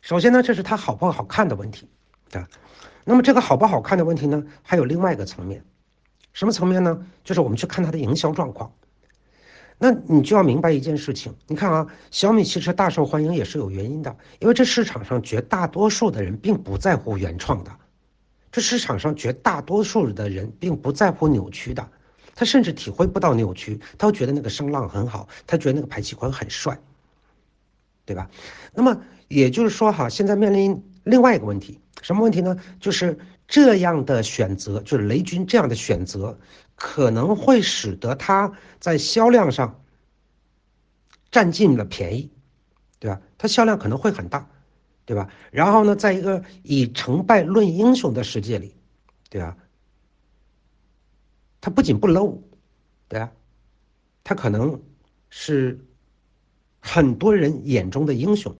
首先呢，这是它好不好看的问题，对吧？那么这个好不好看的问题呢，还有另外一个层面，什么层面呢？就是我们去看它的营销状况。那你就要明白一件事情，你看啊，小米汽车大受欢迎也是有原因的，因为这市场上绝大多数的人并不在乎原创的，这市场上绝大多数的人并不在乎扭曲的，他甚至体会不到扭曲，他会觉得那个声浪很好，他觉得那个排气管很帅，对吧？那么也就是说哈，现在面临另外一个问题，什么问题呢？就是这样的选择，就是雷军这样的选择，可能会使得他在销量上占尽了便宜，对吧？它销量可能会很大，对吧？然后呢，在一个以成败论英雄的世界里，对吧？它不仅不 low，对吧？它可能是很多人眼中的英雄。